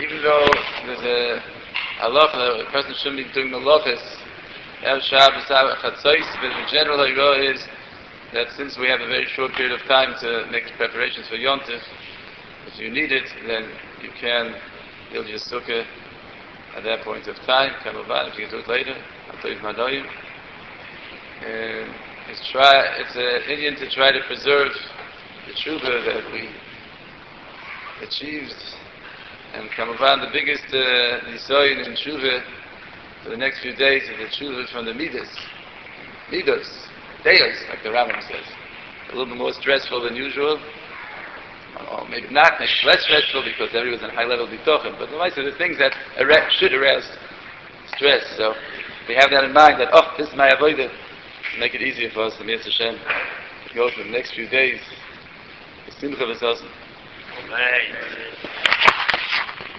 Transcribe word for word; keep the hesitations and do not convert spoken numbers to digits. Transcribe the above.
even though there's a halacha, a person shouldn't be doing the halachas, have Shabbos, Chatzos, but the general idea is that since we have a very short period of time to make preparations for Yom Tov, if you need it, then you can build your sukkah at that point of time. Kamavan, if you can do it later, Atoiv Manoim. And it's try. It's an Indian to try to preserve the tshuva that we achieved. And Kamavan, the biggest nisoyin uh, in tshuva for the next few days is the tshuva from the midas, midas, deos, like the Rambam says. A little bit more stressful than usual. Or maybe not, maybe less stressful because everyone's in high level bitochen. But the mice are the things that ara- should arouse stress. So we have that in mind that, oh, this is my avodah, to make it easier for us, the Mitzvah Hashem, to go for the next few days. The Simcha v'Sosem. Amen.